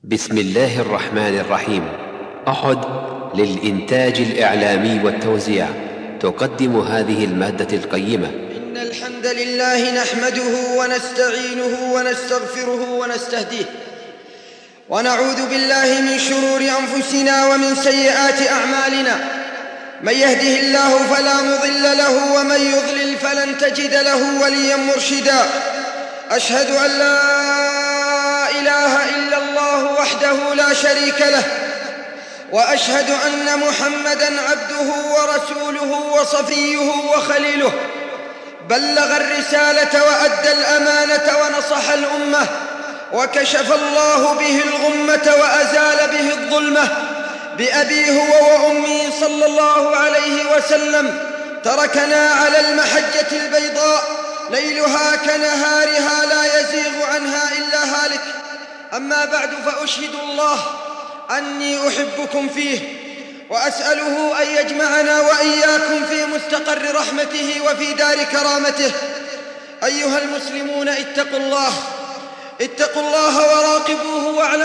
بسم الله الرحمن الرحيم. أحد للإنتاج الإعلامي والتوزيع تقدم هذه المادة القيمة. إن الحمد لله نحمده ونستعينه ونستغفره ونستهديه، ونعوذ بالله من شرور أنفسنا ومن سيئات أعمالنا. من يهده الله فلا مضل له، ومن يضلل فلن تجد له وليا مرشدا. أشهد أن لا إله إلا الله وحده لا شريك له، وأشهد أن محمدًا عبده ورسوله وصفيه وخليله. بلغ الرسالة وأدى الأمانة ونصح الأمة، وكشف الله به الغمة وأزال به الظلمة. بأبيه هو وأمي صلى الله عليه وسلم تركنا على المحجة البيضاء، ليلها كنهارها لا يزيغ عنها إلا هالك. أما بعد، فأشهد الله أني أحبكم فيه، وأسأله أن يجمعنا وإياكم في مستقر رحمته وفي دار كرامته. أيها المسلمون، اتقوا الله وراقبوه،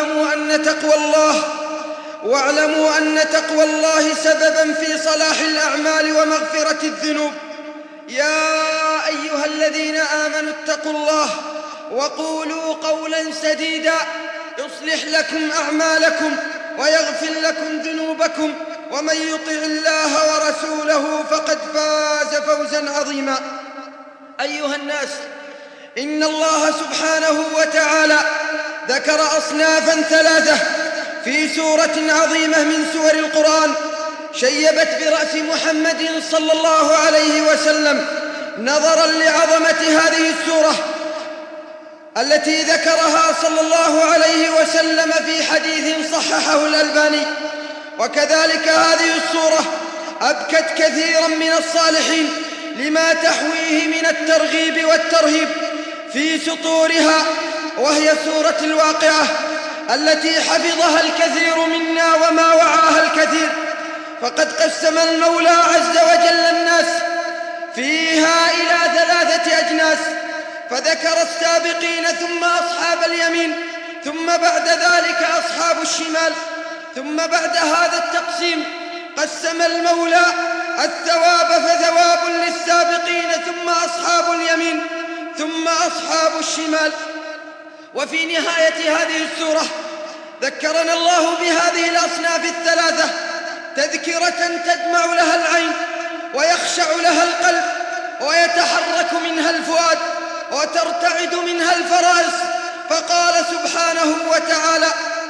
واعلموا أن تقوى الله سببا في صلاح الأعمال ومغفرة الذنوب. يا أيها الذين آمنوا اتقوا الله وقولوا قولا سديدا يصلح لكم أعمالكم ويغفر لكم ذنوبكم، ومن يطع الله ورسوله فقد فاز فوزا عظيما. أيها الناس، إن الله سبحانه وتعالى ذكر أصنافا ثلاثة في سورة عظيمة من سور القرآن شيبت برأس محمد صلى الله عليه وسلم. نظرا لعظمة هذه السورة التي ذكرها صلى الله عليه وسلم في حديث صححه الألباني، وكذلك هذه السورة أبكت كثيرا من الصالحين لما تحويه من الترغيب والترهيب في سطورها، وهي سورة الواقعة التي حفظها الكثير منا وما وعاها الكثير. فقد قسم المولى عز وجل الناس فيها إلى 3 أجناس، فذكر السابقين ثم أصحاب اليمين، ثم بعد ذلك أصحاب الشمال. ثم بعد هذا التقسيم قسم المولى الثواب فثواب للسابقين، ثم أصحاب اليمين، ثم أصحاب الشمال. وفي نهاية هذه السورة ذكرنا الله بهذه الأصناف الثلاثة تذكرة تدمع لها العين ويخشع لها القلب ويتحرك منها الفؤاد وترتعد منها الفرائص. فقال سبحانه وتعالى: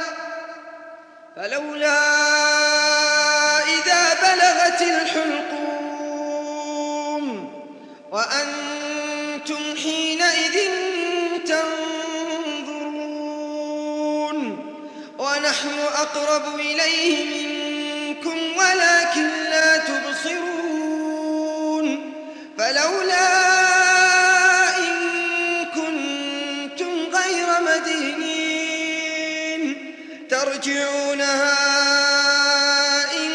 فلولا إذا بلغت الحلقوم وأنتم حينئذ تنظرون ونحن أقرب إليه منكم ولكن لا تبصرون. فلولا ترجعونها إن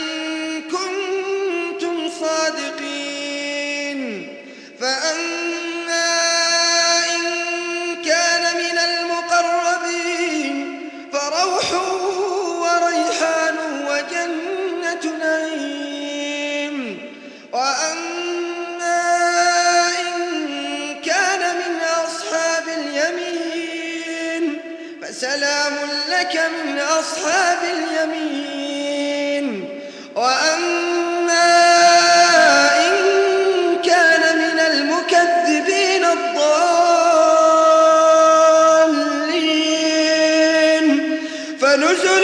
كنتم صادقين. فأما إن كان من المقربين فروح وريحان وجنة نعيم. وأما إن كان من أصحاب اليمين فسلام لك من أصحاب اليمين. وأما إن كان من المكذبين الضالين فنزل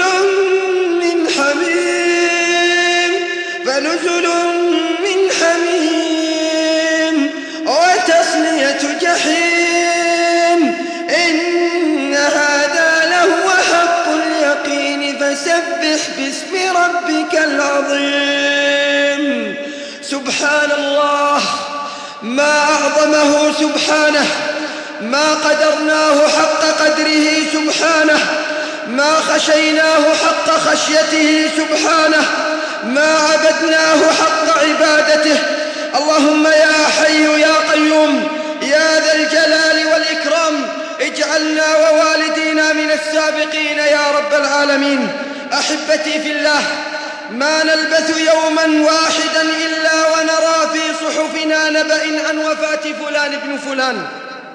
من حميم وتصلية جحيم. إن هذا لهو حق اليقين، فسبح باسم ربك العظيم. سبحان الله، ما أعظمه سبحانه، ما قدرناه حق قدره سبحانه، ما خشيناه حق خشيته سبحانه، ما عبدناه حق عبادته. اللهم يا حي يا قيوم يا ذا الجلال والإكرام، اجعلنا ووالدينا من السابقين يا رب العالمين. العالمين. أحبتي في الله، ما نلبث يوما واحدا إلا ونرى في صحفنا نبأ عن وفاة فلان ابن فلان،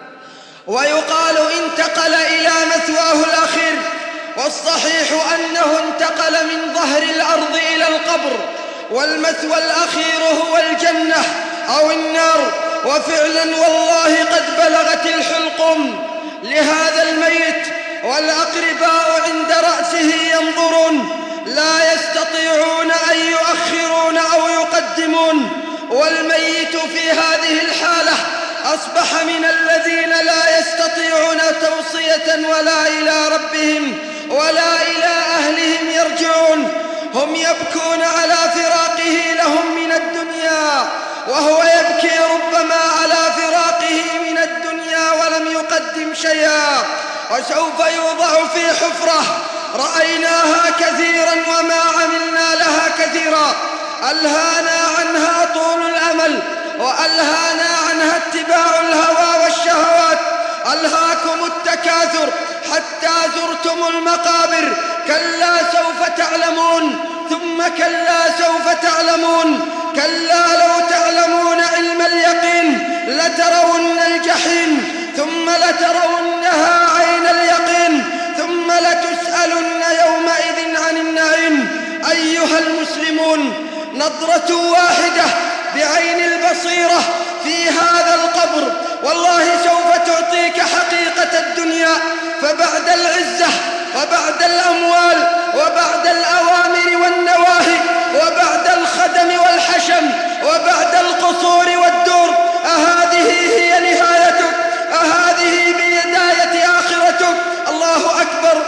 ويقال انتقل إلى مثواه الأخير، والصحيح أنه انتقل من ظهر الأرض إلى القبر، والمثوى الأخير هو الجنة أو النار. وفعلا والله قد بلغت الحلقم لهذا الميت، والأقرباء عند رأسه ينظرون، لا يستطيعون أن يؤخرون أو يقدمون، والميت في هذه الحالة أصبح من الذين لا يستطيعون توصية ولا إلى ربهم ولا إلى أهلهم يرجعون. هم يبكون على فراقه لهم من الدنيا، وهو يبكي ربما على فراقه من الدنيا ولم يقدم شيئا، وسوف يوضع في حفرة رأيناها كثيرا وما عملنا لها كثيرا، ألهانا عنها طول الأمل، وألهانا عنها اتباع الهوى والشهوات. ألهاكم التكاثر حتى زرتم المقابر، كلا سوف تعلمون، ثم كلا سوف تعلمون، كلا لو تعلمون علم اليقين لترون الجحيم، ثم لترونها عين اليقين، ثم لتسألن يومئذ عن النعيم. أيها المسلمون، نظرة واحدة بعين البصيرة في هذا القبر والله سوف تعطيك حقيقة الدنيا. فبعد العزة وبعد الأموال وبعد الأوامر والنواهي وبعد الخدم والحشم وبعد القصور والدور، أهذه هي نهايتك؟ أهذه بداية آخرتك؟ الله أكبر.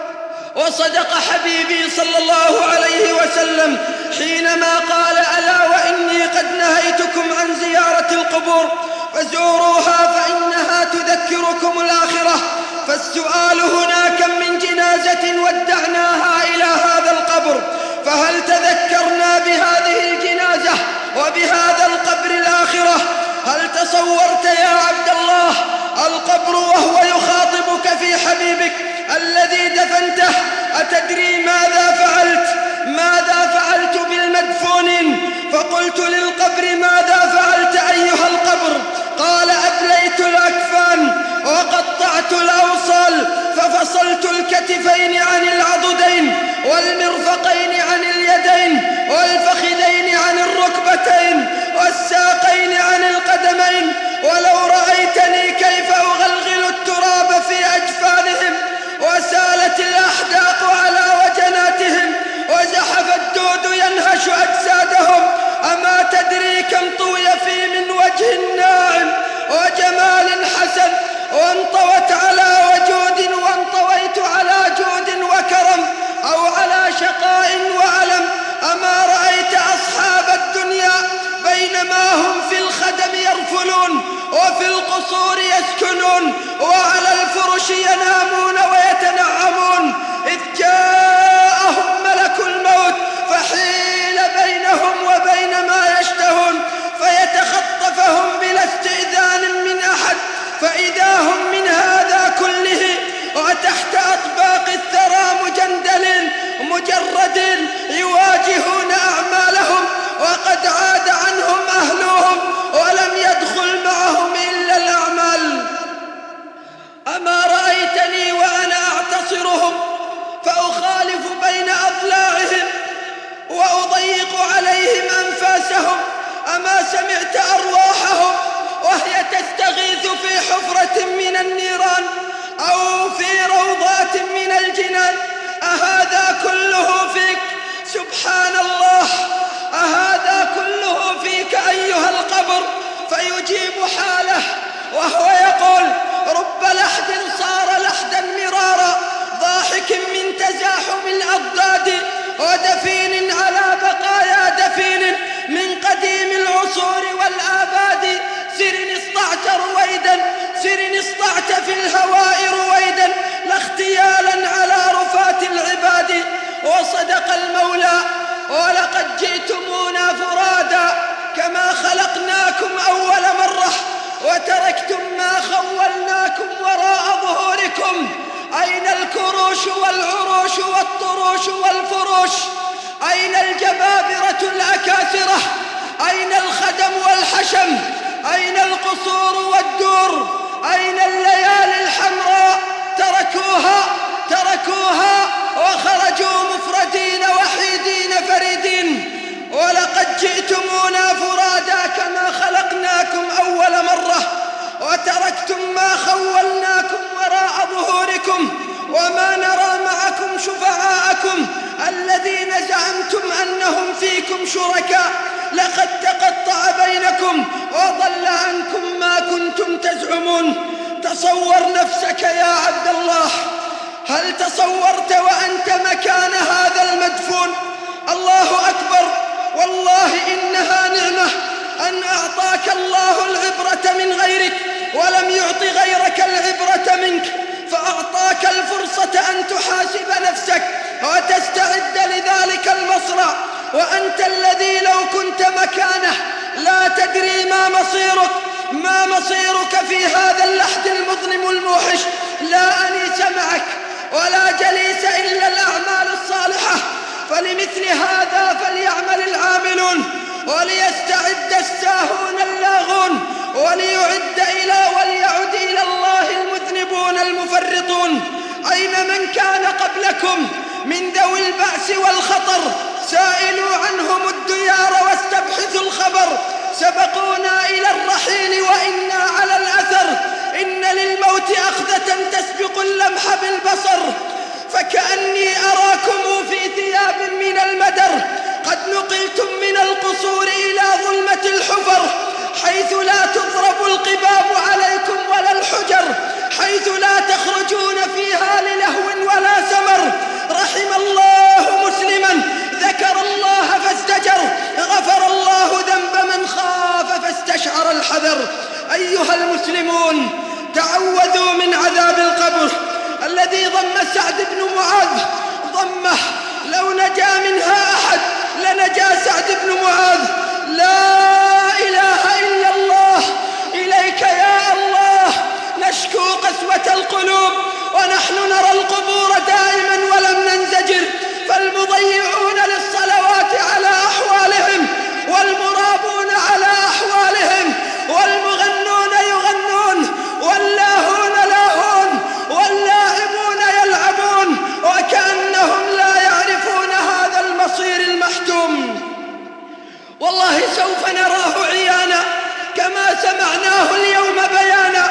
وصدق حبيبي صلى الله عليه وسلم حينما قال: ألا وإني قد نهيتكم عن زيارة القبور فزوروها فإنها تذكركم الآخرة. فالسؤال هنا: كم من جنازة ودعناها إلى هذا القبر، فهل تذكرنا بهذه الجنازة وبهذا القبر الآخرة؟ هل تصورت يا عبد الله القبر وهو يخاطبك في حبيبك الذي دفنته؟ أتدري ماذا فعلت؟ ماذا فعلت بالمدفونين؟ فقلت للقبر: ماذا فعلت أيها القبر؟ قال: أبليت الأكفان وقطعت الأوصال، ففصلت الكتفين عن العضدين والمرفقين عن اليدين والفخذين عن الركبتين والساقين عن القدمين. ولو رأيتني كيف أغلغل التراب في أجفانهم، وسالت الأحداق على وجناتهم، وزحف الدود ينهش أجسادهم، أما تدري كم طوي في من وجه ناعم وجمال حسن، وانطوت على وجود وانطويت على جود وكرم، أو على شقاء وألم. أما رأيت أصحاب الدنيا بينما هم في الخدم يرفلون وفي القصور يسكنون وعلى الفرش ينامون ويتنعمون، إذ جاءهم ملك الموت فحيل بينهم وبين ما يشتهون، فيتخطفهم بلا استئذان من أحد، فإذا هم من هذا كله وتحت أطباق الثرى مجردين يواجهون أعمالهم، وقد عاد عنهم أهلهم ولم يدخل معهم إلا الأعمال. أما رأيتني وأنا أعتصرهم فأخالف بين أضلاعهم وأضيق عليهم أنفاسهم؟ أما سمعت أرواحهم وهي تستغيث في حفرة من النيران أو في روضات من الجنان؟ أهذا كله فيك؟ سبحان الله، أهذا كله فيك أيها القبر؟ فيجيب حاله وهو يقول: رب لحد صار لحدا مرارا، ضاحك من تزاحم الأضداد، ودفين على بقايا دفين من قديم العصور والآباد. سر اصطعت رويدا، سر اصطعت في الهواء رويدا، لا اختيالا على رفات العباد. وصدق المولى: ولقد جئتمونا فرادا كما خلقناكم أول مرة، وتركتم ما خولناكم وراء ظهوركم. أين الكروش والعروش والطيور أين الجبابرة الأكاثرة؟ أين الخدم والحشم؟ أين القصور والدور؟ أين الليالي الحمراء؟ تركوها وخرجوا مفردين وحيدين فريدين. ولقد جئتمونا فرادا كما خلقناكم أول مرة، وتركتم ما خولناكم وراء ظهوركم، وما نرى معكم شفعاءكم الذين زعمتم أنهم فيكم شركاء. لقد تقطع بينكم وضل عنكم ما كنتم تزعمون. تصور نفسك يا عبد الله، هل تصورت وأنت مكان هذا المدفون؟ الله أكبر، والله إنها نعمة أن أعطاك الله العبرة من غيرك ولم يعط غيرك العبرة منك، فأعطاك الفرصة أن تحاسب نفسك وتستعد لذلك المصرع، وأنت الذي لو كنت مكانه لا تدري ما مصيرك في هذا اللحد المظلم الموحش. لا أنيس معك ولا جليس إلا الأعمال الصالحة، فلمثل هذا فليعمل العاملون، وليستعد الساهون اللاغون، وليعد إلى الله المذنبون المفرطون. أين من كان قبلكم من ذوي البأس والخطر؟ سائلوا عنهم الديار واستبحثوا الخبر. سبقونا إلى الرحيل وإنا على الأثر، إن للموت أخذة تسبق اللمح بالبصر. فكأني أراكم في ثياب من المدر، قد نقلتم من القصور إلى ظلمة الحفر، حيث لا تضرب القباب عليكم ولا الحجر، حيث لا تخرجون فيها للهو ولا سمر. رحم الله مسلما ذكر الله فاستجر، غفر الله ذنب من خاف فاستشعر الحذر. أيها المسلمون، تعوذوا من عذاب القبر الذي ضم سعد بن معاذ ضمه لو نجا منها أحد لنجا سعد بن معاذ. لا إله إلا الله، إليك يا الله نشكو قسوة القلوب، ونحن نرى القبور دائما ولم ننزجر، فالمضيعون للصلوات على أحوالهم، والمرابون على أحوالهم، والمغنون يغنون، واللاهون لاهون، واللاعبون يلعبون، وكأنهم لا يعرفون هذا المصير المحتوم. والله سوف نراه عيانا كما سمعناه اليوم بيانا،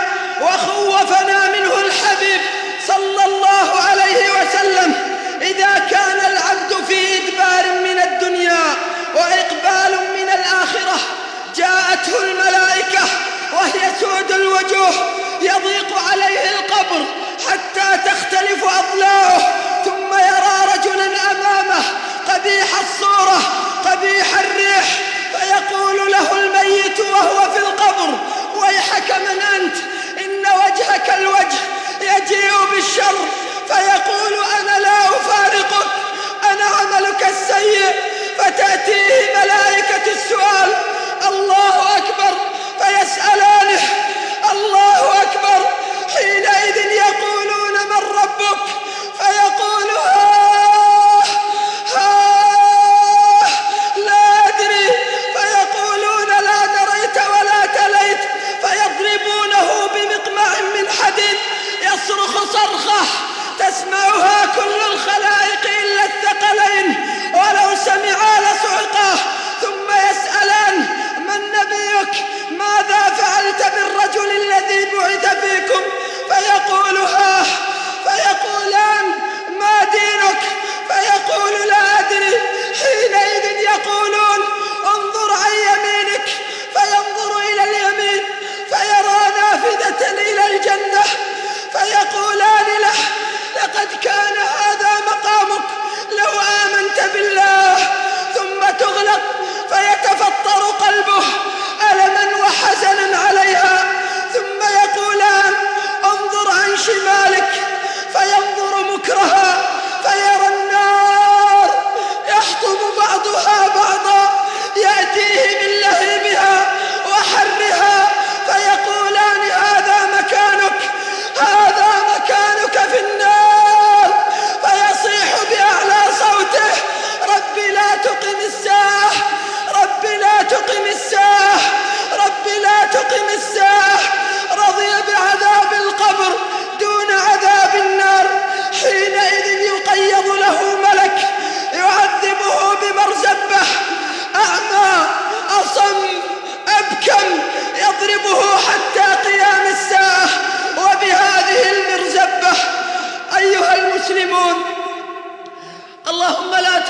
وخوفنا منه الحبيب صلى الله عليه وسلم. إذا كان العبد في إدبار من الدنيا وإقبال من الآخرة، جاءته الملائكة وهي سود الوجوه، يضيق عليه القبر حتى تختلف أضلاعه، ثم يرى رجلا أمامه قبيح الصورة قبيح الريح، فيقول له الميت وهو في القبر: ويحك من أنت؟ إن وجهك الوجه يجيء بالشر. فيقول: أنا لا أفارقك، أنا عملك السيء. فتأتيه ملائكة السؤال: الله أكبر، فيسألانه: الله أكبر. حينئذ يقولون: من ربك؟ فيقول: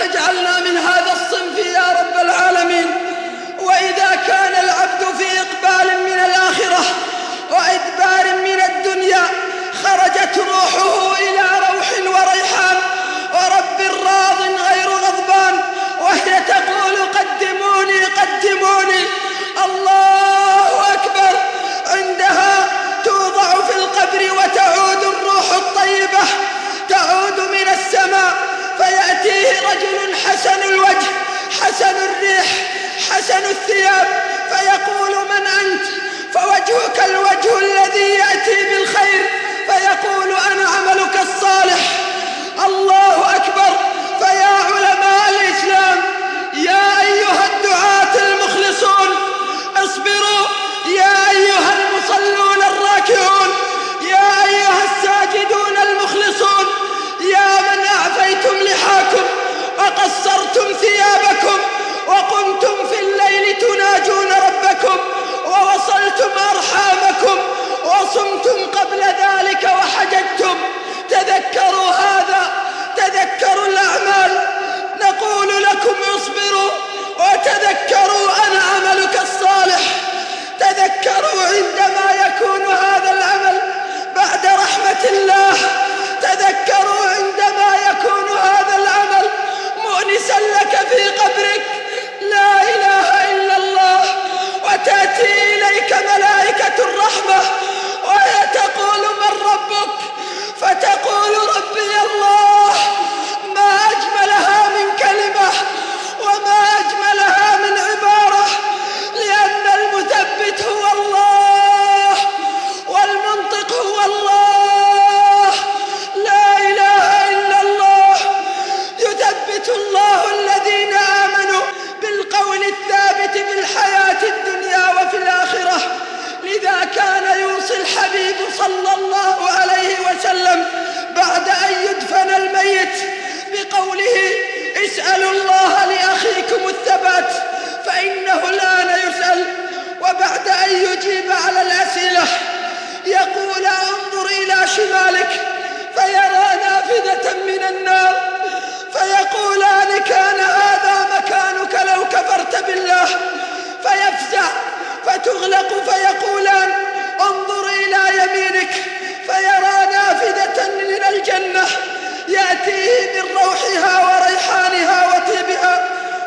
تجعلنا من هذا الصنف يا رب العالمين. وإذا كان العبد في إقبال من الآخرة وإدبار من الدنيا خرجت روحه إلى روح وريحان ورب راض غير غضبان، وهي تقول قدموني قدموني. الله أكبر. عندها توضع في القبر وتعود الروح الطيبة، تعود من السماء، فيأتيه رجل حسن الوجه حسن الريح حسن الثياب، فيقول من أنت؟ فوجهك الوجه الذي يأتي بالخير، فيقول أنا عملك الصالح. الله أكبر. فيا علماء الإسلام، يا أيها الدعاة المخلصون اصبروا، يا أيها المصلون الراكعون، يا أيها الساجدون المخلصون، يا من أعفيتم لحاكم وقصرتم ثيابكم وقمتم في الليل تناجون ربكم ووصلتم أرحامكم وصمتم قبل ذلك وحججتم، تذكروا هذا، تذكروا الأعمال. نقول لكم اصبروا وتذكروا أنا عملك الصالح. تذكروا عندما يكون هذا العمل بعد رحمة الله، تذكروا عندما يكون هذا العمل مؤنسا لك في قبرك، لا إله إلا الله، وتأتي إليك ملائكة الرحمة وهي تقول من ربك؟ فتقول ربي الله. ما أجملها من كلمة وما أجملها من عبارة، لأن المثبت هو الله والمنطق هو الله، لا إله إلا الله. يثبت الله الذين آمنوا بالقول الثابت في الحياة الدنيا وفي الآخرة. لذا كان يوصي الحبيب صلى الله عليه وسلم بعد أن يدفن الميت بقوله اسألوا الله لأخيكم الثبات فإنه الآن يسأل. وبعد أن يجيب على الأسئلة يقول انظر إلى شمالك فيرى نافذة من النار، فيقولان كان هذا مكانك لو كفرت بالله، فيفزع فتغلق، فيقولان انظر إلى يمينك فيرى نافذة من الجنة يأتيه من روحها وريحانها وطيبها،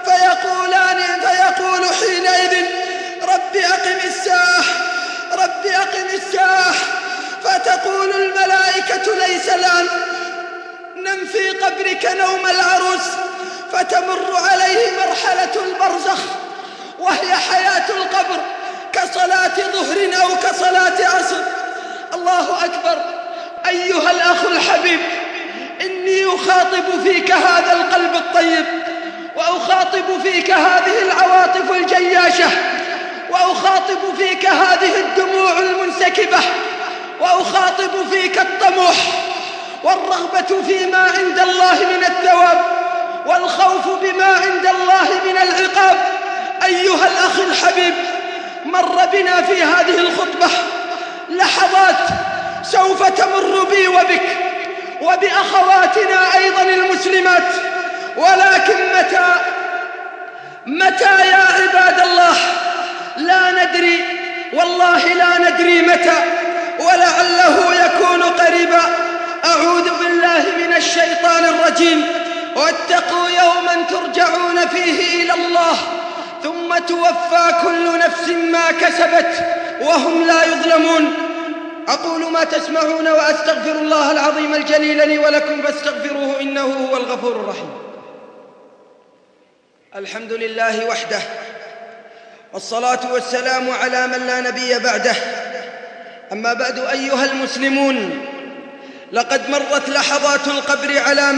فيقول حينئذ رب أقم الساعة رب أقم الساعة. فتقول الملائكة ليس الآن، نم في قبرك نوم العروس. فتمر عليه مرحلة البرزخ وهي حياة القبر كصلاة ظهر أو كصلاة عصر. الله أكبر. أيها الأخ الحبيب، إني أخاطب فيك هذا القلب الطيب، وأخاطب فيك هذه العواطف الجياشة، وأخاطب فيك هذه الدموع المنسكبة، وأخاطب فيك الطموح والرغبة فيما عند الله من الثواب والخوف بما عند الله من العقاب. أيها الأخ الحبيب، مر بنا في هذه الخطبة لحظات سوف تمر بي وبك وبأخواتنا أيضا المسلمات، ولكن متى يا عباد الله؟ لا ندري، والله لا ندري متى، ولعله يكون قريبا. أعوذ بالله من الشيطان الرجيم. واتقوا يوما ترجعون فيه إلى الله ثم توفى كل نفس ما كسبت وهم لا يظلمون. أقول ما تسمعون وأستغفر الله العظيم الجليل لي ولكم فاستغفروه إنه هو الغفور الرحيم. الحمد لله وحده، والصلاة والسلام على من لا نبي بعده. أما بعد أيها المسلمون، لقد مرت لحظات القبر على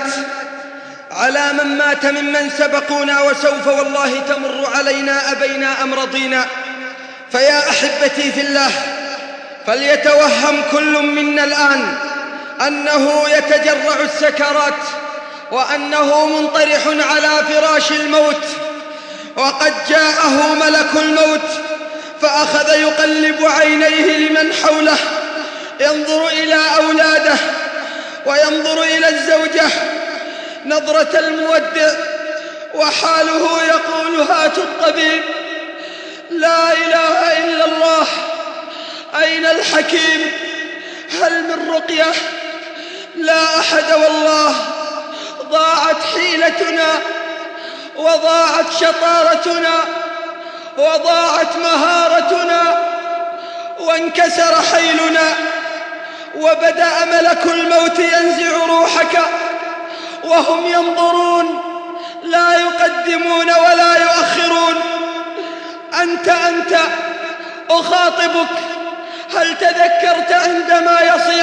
من مات ممن سبقونا، وسوف والله تمر علينا أبينا أم رضينا. فيا أحبتي في الله، فليتوهم كل منا الآن أنه يتجرع السكرات، وأنه منطرح على فراش الموت، وقد جاءه ملك الموت فأخذ يقلب عينيه لمن حوله، ينظر إلى أولاده وينظر إلى الزوجة. نظرة المودع وحاله يقول هاتوا الطبيب. لا إله إلا الله. أين الحكيم؟ هل من رقية؟ لا أحد والله. ضاعت حيلتنا وضاعت شطارتنا وضاعت مهارتنا وانكسر حيلنا، وبدأ ملك الموت ينزع روحك وهم ينظرون لا يقدمون ولا يؤخرون. أنت أخاطبك، هل تذكرت عندما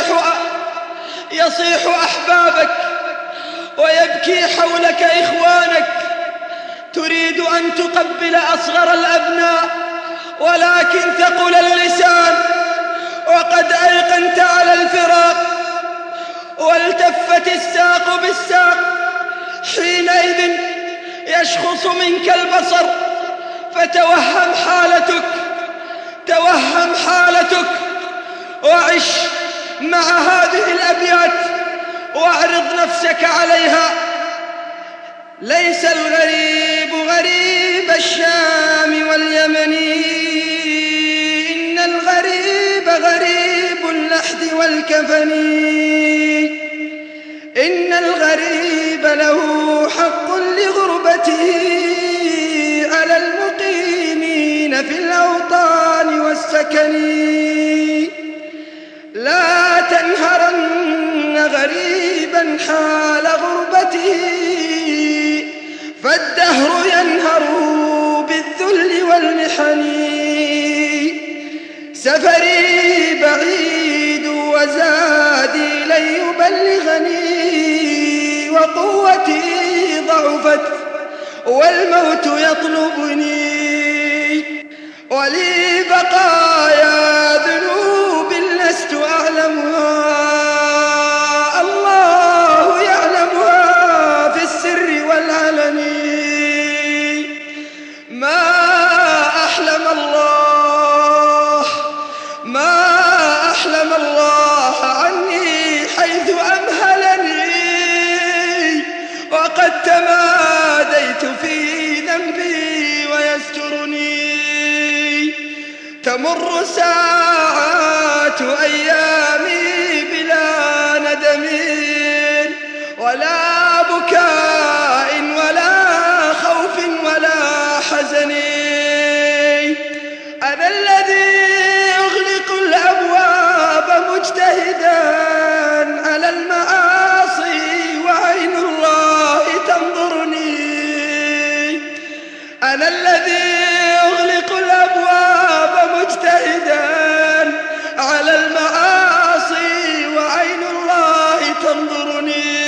يصيح أحبابك ويبكي حولك إخوانك، تريد أن تقبل أصغر الأبناء ولكن ثقل اللسان وقد أيقنت على الفراق والتفت الساق بالساق، حينئذ يشخص منك البصر فتوهم حالتك وعش مع هذه الأبيات واعرض نفسك عليها. ليس الغريب غريب الشام واليمن، إن الغريب غريب اللحد والكفن، إن الغريب له حق لغربته على المقيمين في الأوطان والسكن. لا تنهرن غريبا حال غربته، فالدهر ينهر بالذل والمحن. سفري بعيد وزادي لن يبلغني، وقوتي ضعفت والموت يطلبني، ولي بقايا ذنوب لست أعلمها، الله يعلمها في السر والعلن. ما أحلم الله عني حيث أمهلني، وقد تماديت في ذنبي ويسترني. تمر ساعات أيامي بلا ندم ولا بكاء ولا خوف ولا حزن. أنا الذي أغلق الأبواب مجتهدا على المعاصي وعين الله تنظرني. أنا الذي أغلق الأبواب مجتهدا على المعاصي وعين الله تنظرني.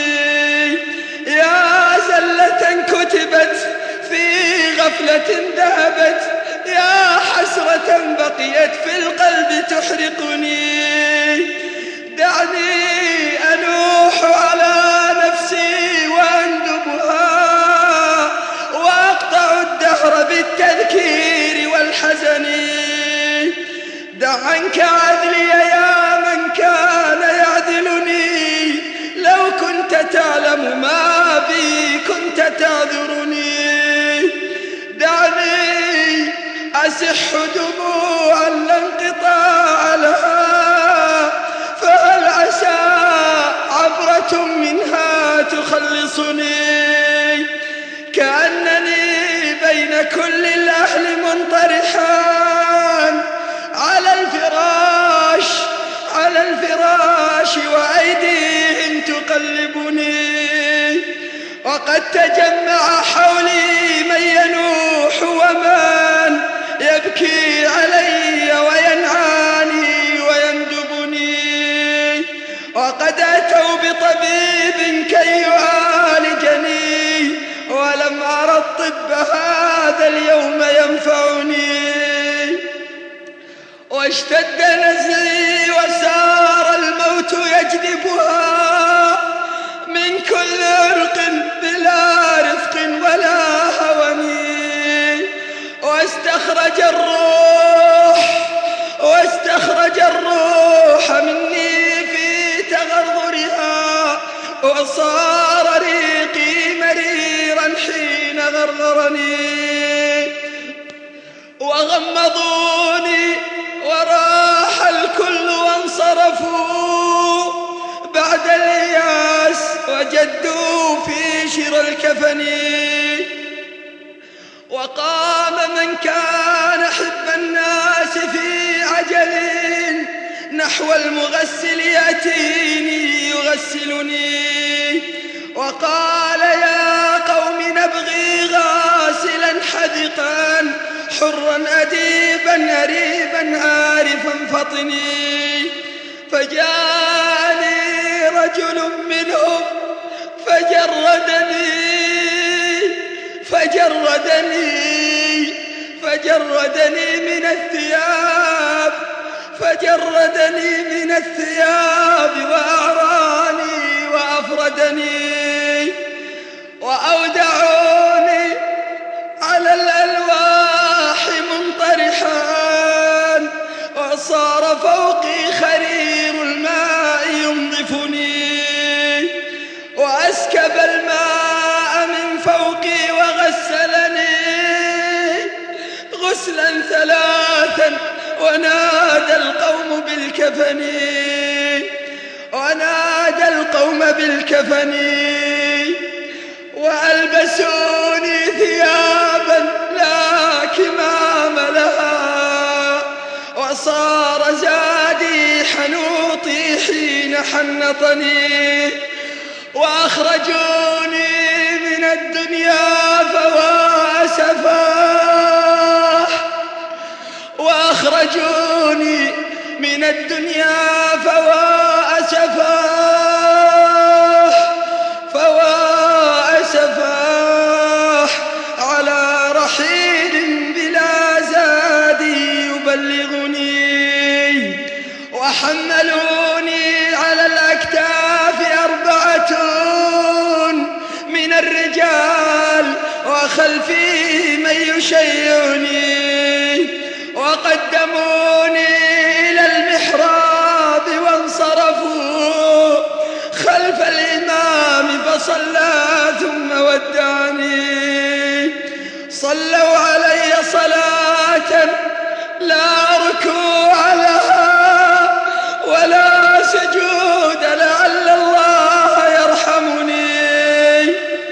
يا زلة كتبت في غفلة ذهبت، يا حسرة بقيت في القلب تحرقني. دعني أنوح على نفسي وأندبها، وأقطع الدهر بالتذكير والحزن. دع عنك عدلي يا من كان يعذلني، لو كنت تعلم ما بي كنت تعذرني. دعني أسح دموعا لا انقطاع لها، فهل عسى عبرة منها تخلصني. كأنني بين كل الأهل منطرحان على الفراش وأيديهم تقلبني، وقد تجمع حولي من ينوح ومن يبكي علي وينعاني ويندبني، وقد أتوا بطبيب كي يعالجني، ولم أرى الطب هذا اليوم ينفعني. واشتد نزعي وسار الموت يجذبها من كل عرق بلا رفق ولا هون، واستخرج الروح مني في تغرغرها، وصار ريقي وجدوا في شرى الكفن. وقام من كان حب الناس في عجل نحو المغسل يأتيني يغسلني، وقال يا قوم نبغي غاسلا حذقا حرا أديبا أريبا عارفا فطني. فجاءني رجل منهم فجردني من الثياب وأعراني وأفردني، وأودعوني على الألواح منطرحا، وصار فوقي خرير الماء ينظفني، وأسكب الماء من فوقي وغسلني غسلا ثلاثا، ونادى القوم بالكفن وألبسوني ثيابا لا كمام لها، وصار زادي حنوطي حين حنطني، وأخرجوني من الدنيا فوا أسفاه، وأخرجوني من الدنيا فوا أسفاه على رحيل بلا زاد يبلغني، وحملوني على الأكتاف 4 من الرجال، وخلفي من يشيعني، وقدموني إلى المحراب وانصرفوا خلف الإمام فصلى ثم ودعني. صلوا علي صلاة لا ركوع لها ولا سجود لعل الله يرحمني،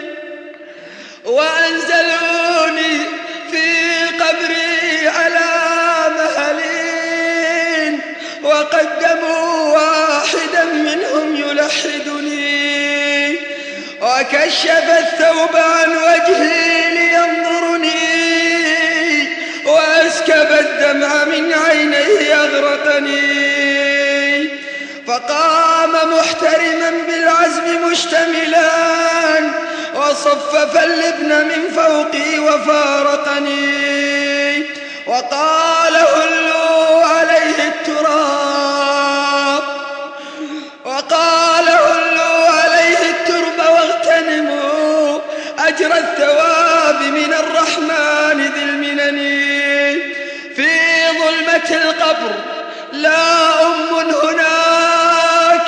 وأنزلوني في قبري على مهلين، وقدموا واحدا منهم يلحدني، وكشف الثوب عن وجهي لينظرني، وأسكب الدمع من عينيه أغرقني. فقام محترما بالعزم مشتملا، وصفف اللبن من فوقي وفارقني، وقال هلوا عليه الترب واغتنموا أجر الثواب من الرحمن ذي المنن. في ظلمة القبر لا أم هناك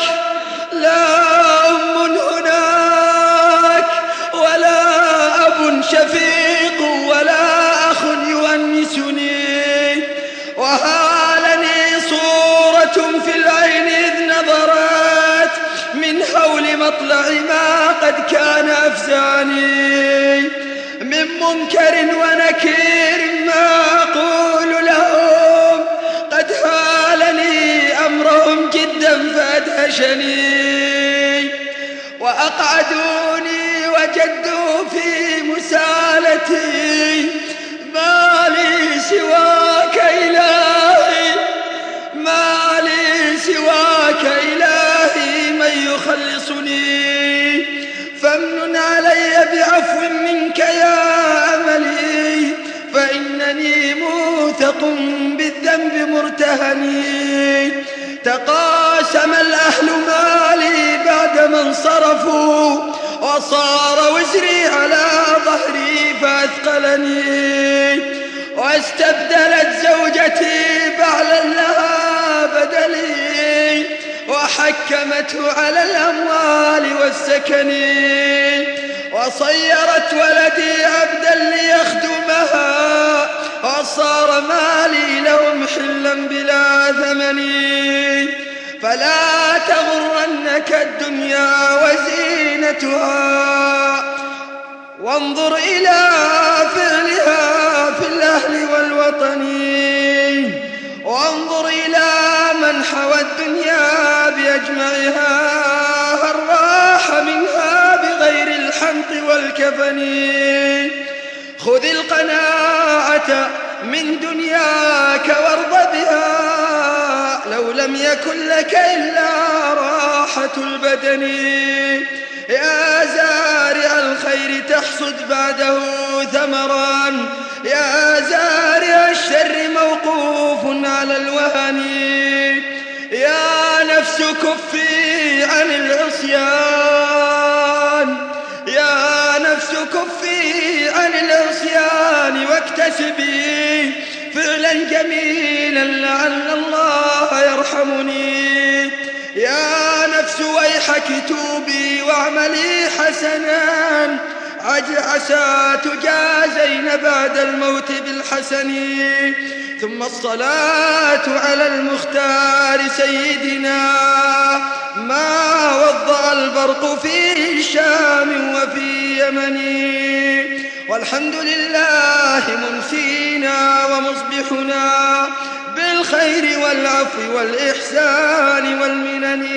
ولا أب شفيق ولا أخ يؤنسني، وهالني صورة في العين إذ نظرت من هول مطلع ما قد كان أفزعني، من منكر ونكير ما أقول لهم، قد هالني أمرهم جدا فأدهشني، وأقعدوني وجدوا في مسالتي ما لي سواك إلهي من يخلصني، فامنن علي بعفو منك يا أملي، فإنني موثق بالذنب مرتهني. تقاسم الأهل مالي بعدما انصرفوا، وصار وزري على ظهري فأثقلني، واستبدلت زوجتي بعلا لها بدلي، وحكمته على الأموال والسكن، وصيرت ولدي عبدا ليخدمها، وصار مالي لهم حلا بلا ثمن. فلا تغرنك الدنيا وزينتها، وانظر إلى فعلها في الأهل والوطن، وانظر إلى من حوى الدنيا بأجمعها، هل راح منها بغير الحنط والكفن. خذ القناعة من دنياك وارض بها، لو لم يكن لك إلا راحة البدن. يا زارع الخير تحصد بعده ثمرا، يا زارع الشر موقوف على الوهن. يا نفس كفي عن العصيان، يا نفس كفي عن العصيان واكتسبي فعلا جميلا لعل الله يرحمني. يا نفس ويحك توبي واعملي حسنا، عسى تجازين بعد الموت بالحسن. ثم الصلاة على المختار سيدنا، ما وضع البرق في الشام وفي يمن. والحمد لله ممسينا ومصبحنا بالخير والعفو والإحسان والمنن.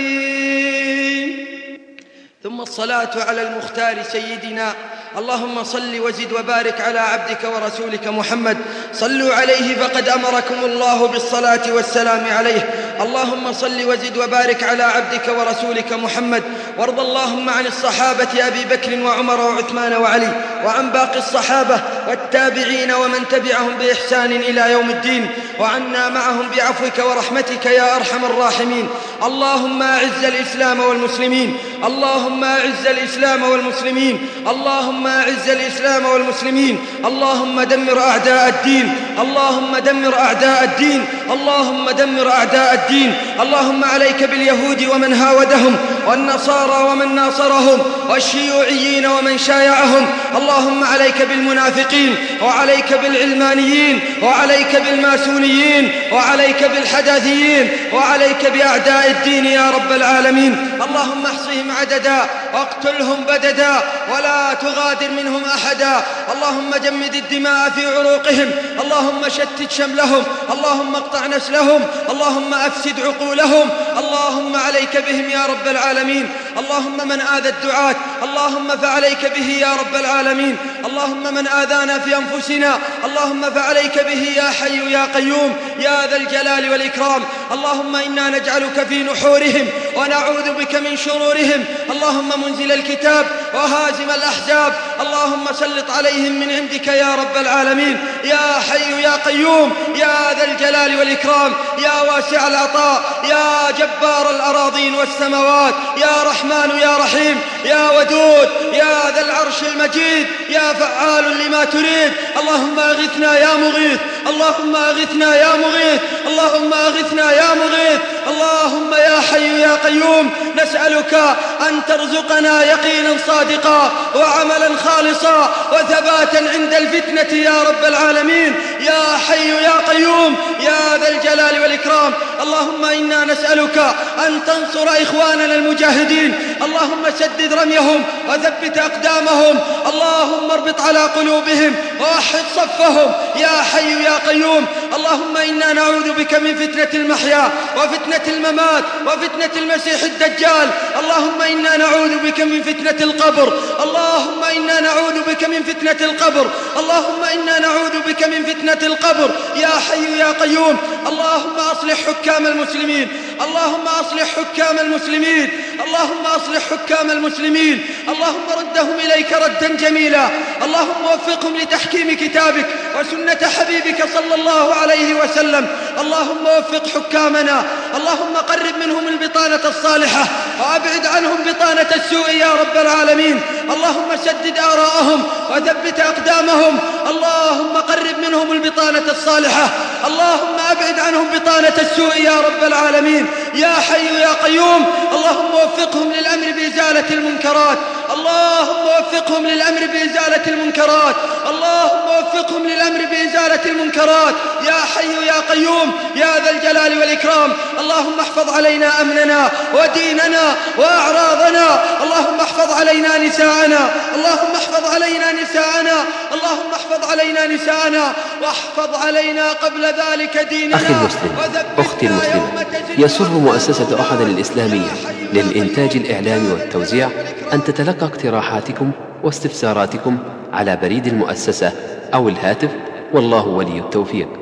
ثم الصلاة على المختار سيدنا، اللهم صل وزد وبارك على عبدك ورسولك محمد. صلوا عليه فقد أمركم الله بالصلاة والسلام عليه. اللهم صل وزد وبارك على عبدك ورسولك محمد. وارض اللهم عن الصحابة أبي بكر وعمر وعثمان وعلي، وعن باقي الصحابة والتابعين ومن تبعهم بإحسان إلى يوم الدين، وعنا معهم بعفوك ورحمتك يا أرحم الراحمين. اللهم أعز الإسلام والمسلمين، اللهم أعز الإسلام والمسلمين، اللهم أعز الإسلام والمسلمين. اللهم دمر أعداء الدين، اللهم دمر أعداء الدين، اللهم دمر أعداء الدين. اللهم عليك باليهود ومن هاودهم، والنصارى ومن ناصرهم، والشيوعيين ومن شايعهم. اللهم عليك بالمنافقين، وعليك بالعلمانيين، وعليك بالماسونيين، وعليك بالحداثيين، وعليك بأعداء الدين يا رب العالمين. اللهم احصهم عددا واقتلهم بددا ولا تغادر منهم أحدا. اللهم جمد الدماء في عروقهم، اللهم شتت شملهم، اللهم اقطع نسلهم، اللهم أفسد عقولهم. اللهم عليك بهم يا رب العالمين. اللهم من آذى الدعاة اللهم فعليك به يا رب العالمين. اللهم من آذانا في أنفسنا اللهم فعليك به يا حي يا قيوم يا ذا الجلال والإكرام. اللهم إنا نجعلك في نحورهم ونعوذ بك من شرورهم. اللهم منزل الكتاب وهازم الأحزاب، اللهم سلط عليهم من عندك يا رب العالمين. يا حي يا قيوم يا ذا الجلال والإكرام، يا واسع العطاء، يا جبار الأراضين والسماوات، يا رحمن يا رحيم، يا ودود، يا ذا العرش المجيد، يا فعال لما تريد. اللهم أغثنا يا مغيث، اللهم أغثنا يا مغيث، اللهم أغثنا يا مغيث. اللهم يا حي يا قيوم نسألك أن ترزقنا يقينا صادقا وعملا خالصا وثباتا عند الفتنة يا رب العالمين. يا حي يا قيوم يا ذا الجلال والإكرام. اللهم إنا نسألك أن تنصر إخواننا المجاهدين، اللهم سدد رميهم وثبت أقدامهم، اللهم اربط على قلوبهم ووحد صفهم يا حي يا قيوم. اللهم إنا نعوذ بك من فتنة المحيا وفتنة الممات وفتنة المسيح الدجال. اللهم إنا نعوذ بك من فتنة القبر، اللهم إنا نعوذ بك من فتنة القبر، اللهم إنا نعوذ بك من فتنة القبر يا حي يا قيوم. اللهم أصلح حكام المسلمين، اللهم أصلح حكام المسلمين، اللهم أصلح حكام المسلمين. اللهم ردهم إليك ردا جميلا، اللهم وفقهم لتحكيم كتابك وسنة حبيبك صلى الله عليه وسلم. اللهم وفق حكامنا، اللهم قرب منهم البطانة الصالحة وأبعد عنهم بطانة السوء يا رب العالمين. اللهم سدد آراءهم وثبت أقدامهم، اللهم قرب منهم البطانة الصالحة، اللهم أبعد عنهم بطانة السوء يا رب العالمين. يا حي يا قيوم اللهم وفقهم للأمر بإزالة المنكرات، اللهم وفقهم للأمر بإزالة المنكرات، اللهم وفقهم للأمر بإزالة المنكرات يا حي يا قيوم يا ذا الجلال والإكرام. اللهم احفظ علينا أمننا وديننا وأعراضنا، اللهم احفظ علينا نساءنا، اللهم احفظ علينا نساءنا، اللهم احفظ علينا نساءنا، واحفظ علينا قبل ذلك ديننا. أخي المسلم، أختي المسلمة، يسر مؤسسة أحد الإسلامية للإنتاج الإعلامي والتوزيع أن تتلقى اقتراحاتكم واستفساراتكم على بريد المؤسسة أو الهاتف، والله ولي التوفيق.